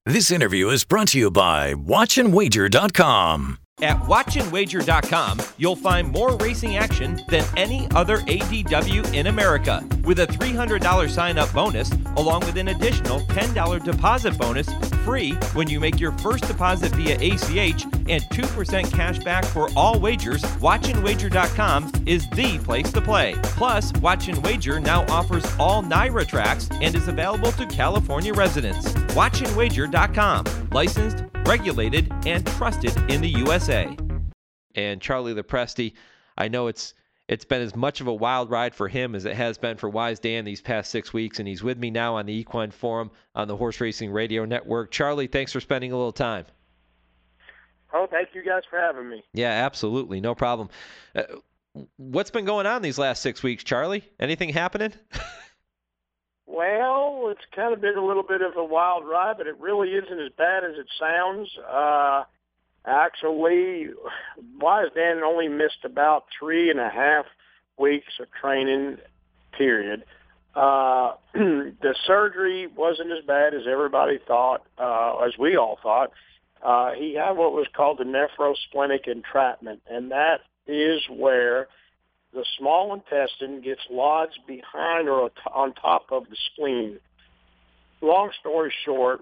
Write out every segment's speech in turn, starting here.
This interview is brought to you by WatchAndWager.com. At WatchAndWager.com, you'll find more racing action than any other ADW in America, with a $300 sign-up bonus, along with an additional $10 deposit bonus, free when you make your first deposit via ACH, and 2% cash back for all wagers. WatchAndWager.com is the place to play. Plus, Watch and Wager now offers all NYRA tracks and is available to California residents. WatchAndWager.com, licensed, regulated, and trusted in the USA. And Charlie Lopresti, I know it's been as much of a wild ride for him as it has been for Wise Dan these past 6 weeks, and he's with me now on the Equine Forum on the Horse Racing Radio Network. Charlie, thanks for spending a little time. Oh, thank you guys for having me. Yeah, absolutely. No problem. What's been going on these last 6 weeks, Charlie? Anything happening? Well, it's kind of been a little bit of a wild ride, but it really isn't as bad as it sounds. Actually, Wise Dan only missed about 3.5 weeks of training, period. The surgery wasn't as bad as everybody thought, as we all thought. He had what was called the nephrosplenic entrapment, and that is where the small intestine gets lodged behind or on top of the spleen. Long story short,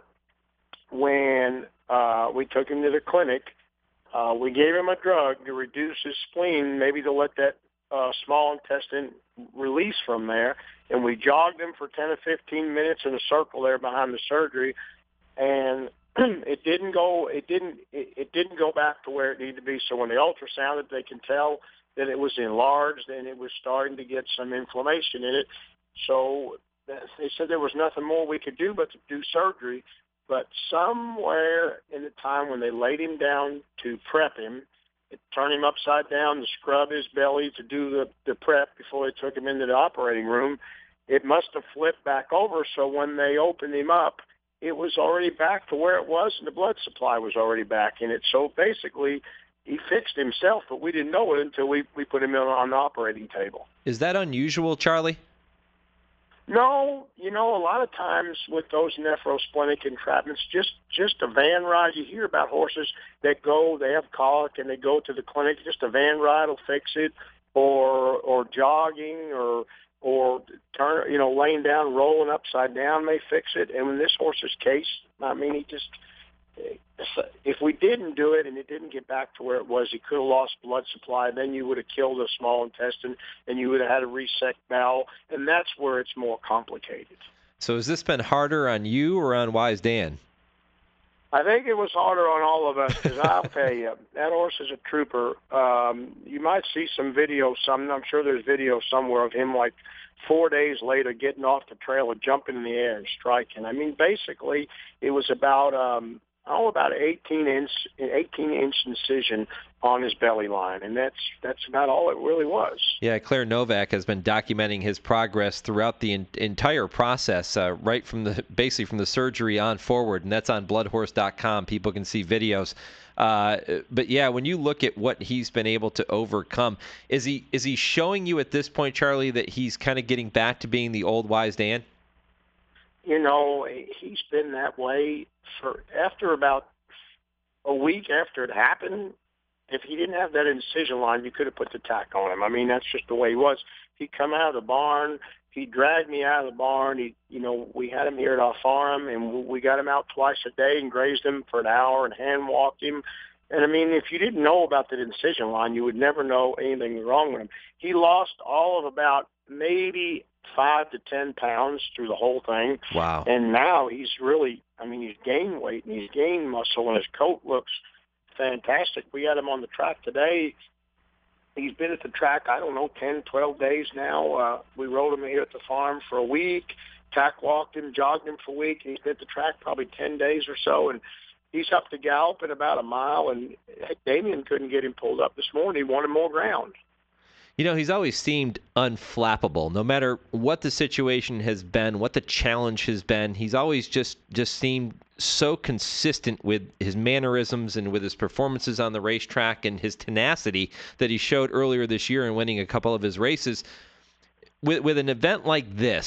when we took him to the clinic, we gave him a drug to reduce his spleen, maybe to let that small intestine release from there, and we jogged him for 10 or 15 minutes in a circle there behind the surgery, and it didn't go back to where it needed to be. So when they ultrasounded, they can tell that it was enlarged and it was starting to get some inflammation in it. So they said there was nothing more we could do but to do surgery. But somewhere in the time when they laid him down to prep him, turn him upside down to scrub his belly to do the prep before they took him into the operating room, it must have flipped back over. So when they opened him up, it was already back to where it was, and the blood supply was already back in it. So basically, he fixed himself, but we didn't know it until we put him on the operating table. Is that unusual, Charlie? No, a lot of times with those nephrosplenic entrapments, just a van ride. You hear about horses that they have colic and they go to the clinic. Just a van ride will fix it, or jogging, or turn, laying down, rolling upside down may fix it. And in this horse's case, I mean, if we didn't do it and it didn't get back to where it was, he could have lost blood supply. Then you would have killed the small intestine, and you would have had to resect bowel, and that's where it's more complicated. So has this been harder on you or on Wise Dan? I think it was harder on all of us, because I'll tell you, that horse is a trooper. You might see some video. I'm sure there's video somewhere of him like 4 days later getting off the trail and jumping in the air and striking. I mean, basically, it was about an 18-inch incision on his belly line, and that's about all it really was. Yeah, Claire Novak has been documenting his progress throughout the entire process, right from the surgery on forward, and that's on bloodhorse.com. People can see videos. But yeah, when you look at what he's been able to overcome, is he showing you at this point, Charlie, that he's kind of getting back to being the old Wise Dan? He's been that way after about a week after it happened. If he didn't have that incision line, you could have put the tack on him. I mean, that's just the way he was. He'd come out of the barn. He dragged me out of the barn. We had him here at our farm, and we got him out twice a day and grazed him for an hour and hand walked him. And, I mean, if you didn't know about that incision line, you would never know anything was wrong with him. He lost all of about maybe 5 to 10 pounds through the whole thing. Wow. And now he's he's gained weight and he's gained muscle, and his coat looks fantastic. We had him on the track today. He's been at the track, 10, 12 days now. We rode him here at the farm for a week, tack walked him, jogged him for a week, and he's been at the track probably 10 days or so, and he's up to gallop in about a mile, and Damien couldn't get him pulled up this morning. He wanted more ground. He's always seemed unflappable. No matter what the situation has been, what the challenge has been, he's always just seemed so consistent with his mannerisms and with his performances on the racetrack and his tenacity that he showed earlier this year in winning a couple of his races. With an event like this,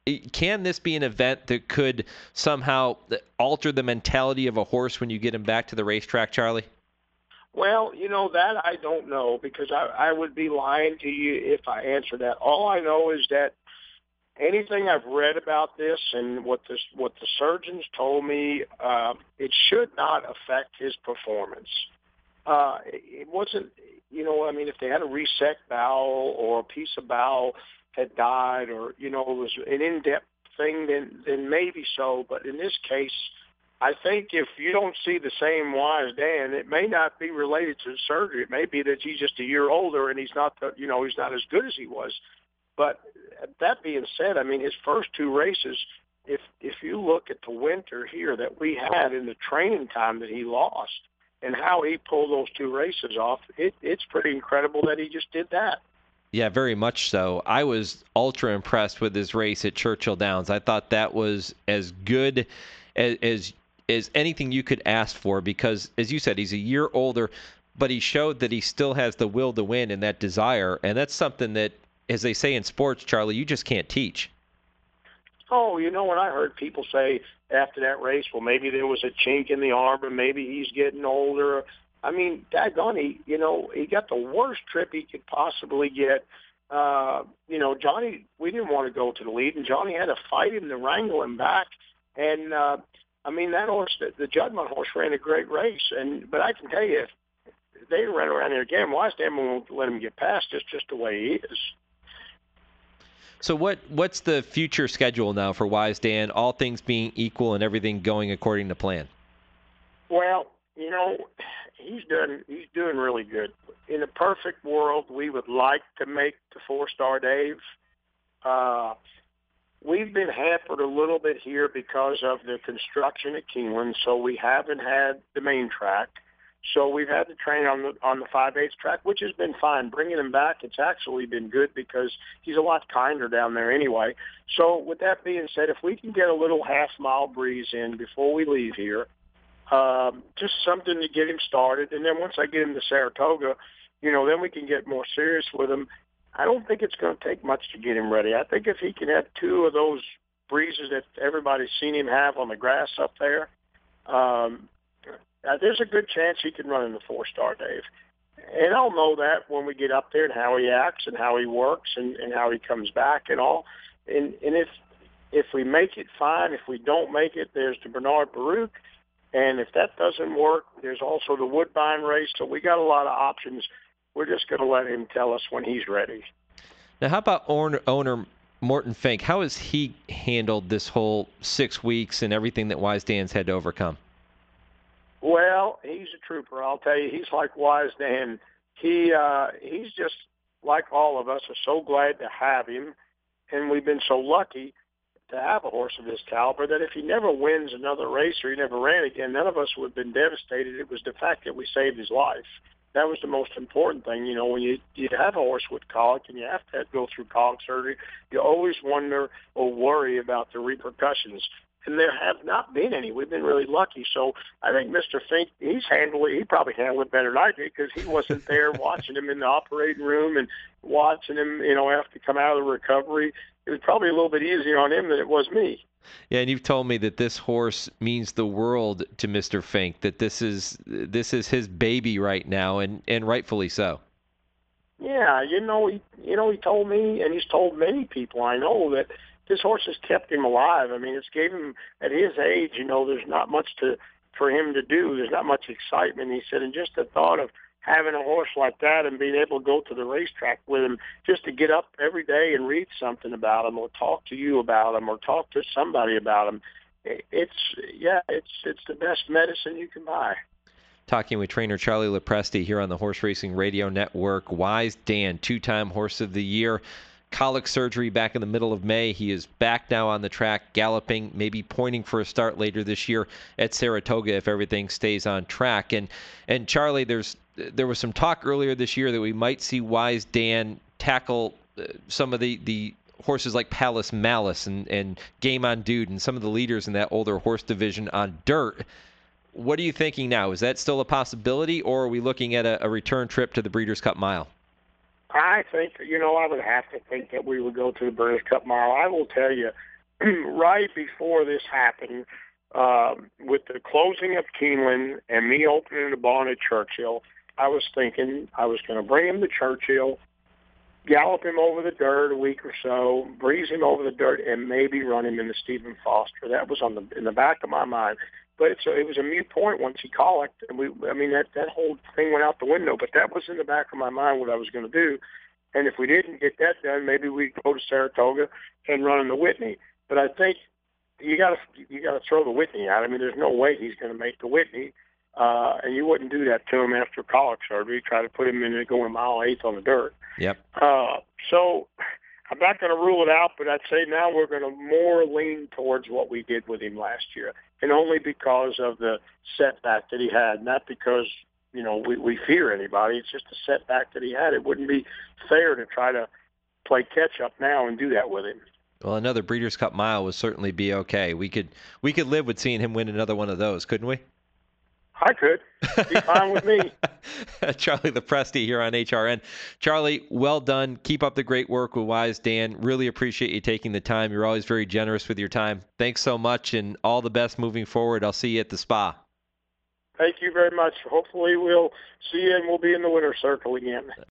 can this be an event that could somehow alter the mentality of a horse when you get him back to the racetrack, Charlie? Well, that I don't know, because I would be lying to you if I answered that. All I know is that anything I've read about this and what the surgeons told me, it should not affect his performance. It wasn't, if they had a resect bowel or a piece of bowel had died, or, it was an in-depth thing, then maybe so. But in this case, I think if you don't see the same Wise Dan, it may not be related to the surgery. It may be that he's just a year older and he's not as good as he was. But that being said, his first two races, if you look at the winter here that we had in the training time that he lost and how he pulled those two races off, it's pretty incredible that he just did that. Yeah, very much so. I was ultra impressed with his race at Churchill Downs. I thought that was as good as anything you could ask for, because, as you said, he's a year older, but he showed that he still has the will to win and that desire, and that's something that, as they say in sports, Charlie, you just can't teach. Oh, when I heard people say after that race, well, maybe there was a chink in the arm, or maybe he's getting older. Daggone, he got the worst trip he could possibly get. Johnny, we didn't want to go to the lead, and Johnny had to fight him to wrangle him back. And, that horse, the Juddmonte horse, ran a great race. But I can tell you, if they ran around there again, Wise Dan won't let him get past. It's just the way he is. So what's the future schedule now for Wise Dan, all things being equal and everything going according to plan? Well, he's doing really good. In a perfect world, we would like to make the 4-Star Dave. We've been hampered a little bit here because of the construction at Keeneland, so we haven't had the main track. So we've had to train on the 5/8 track, which has been fine. Bringing him back, it's actually been good because he's a lot kinder down there anyway. So with that being said, if we can get a little half-mile breeze in before we leave here, just something to get him started, and then once I get him to Saratoga, then we can get more serious with him. I don't think it's going to take much to get him ready. I think if he can have two of those breezes that everybody's seen him have on the grass up there, there's a good chance he can run in the 4-Star Dave. And I'll know that when we get up there and how he acts and how he works and how he comes back and all. And if we make it, fine. If we don't make it, there's the Bernard Baruch. And if that doesn't work, there's also the Woodbine race. So we got a lot of options. We're just going to let him tell us when he's ready. Now, how about owner Morton Fink? How has he handled this whole 6 weeks and everything that Wise Dan's had to overcome? Well, he's a trooper. I'll tell you, he's like Wise Dan. He's just like all of us. Are so glad to have him, and we've been so lucky to have a horse of this caliber that if he never wins another race or he never ran again, none of us would have been devastated. It was the fact that we saved his life. That was the most important thing. When you have a horse with colic and you have to go through colic surgery, you always wonder or worry about the repercussions. And there have not been any. We've been really lucky. So I think Mr. Fink, he probably handled it better than I did because he wasn't there watching him in the operating room and watching him, have to come out of the recovery. It was probably a little bit easier on him than it was me. Yeah, and you've told me that this horse means the world to Mr. Fink, that this is his baby right now, and rightfully so. Yeah, he told me, and he's told many people I know, that this horse has kept him alive. It's gave him, at his age, there's not much for him to do. There's not much excitement, he said, and just the thought of having a horse like that and being able to go to the racetrack with him, just to get up every day and read something about him or talk to you about him or talk to somebody about him, it's the best medicine you can buy. Talking with trainer Charlie Lopresti here on the Horse Racing Radio Network. Wise Dan, 2-time Horse of the Year. Colic surgery back in the middle of May. He is back now on the track, galloping, maybe pointing for a start later this year at Saratoga if everything stays on track. And Charlie, there was some talk earlier this year that we might see Wise Dan tackle some of the horses like Palace Malice and Game on Dude and some of the leaders in that older horse division on dirt. What are you thinking now? Is that still a possibility, or are we looking at a return trip to the Breeders' Cup Mile? I think, I would have to think that we would go to the Breeders' Cup Mile. I will tell you, right before this happened, with the closing of Keeneland and me opening the barn at Churchill, I was thinking I was going to bring him to Churchill, gallop him over the dirt a week or so, breeze him over the dirt, and maybe run him into Stephen Foster. That was in the back of my mind. But it was a moot point once he called, and that whole thing went out the window. But that was in the back of my mind what I was going to do. And if we didn't get that done, maybe we'd go to Saratoga and run in the Whitney. But I think you got to throw the Whitney out. I mean, there's no way he's going to make the Whitney. And you wouldn't do that to him after colic surgery. Try to put him in and go a mile eighth on the dirt. Yep. So I'm not going to rule it out, but I'd say now we're going to more lean towards what we did with him last year, and only because of the setback that he had, not because we fear anybody. It's just a setback that he had. It wouldn't be fair to try to play catch up now and do that with him. Well, another Breeders' Cup Mile would certainly be okay. We could live with seeing him win another one of those, couldn't we? I could. Be fine with me. Charlie Lopresti here on HRN. Charlie, well done. Keep up the great work with Wise Dan. Really appreciate you taking the time. You're always very generous with your time. Thanks so much, and all the best moving forward. I'll see you at the spa. Thank you very much. Hopefully we'll see you and we'll be in the winner's circle again.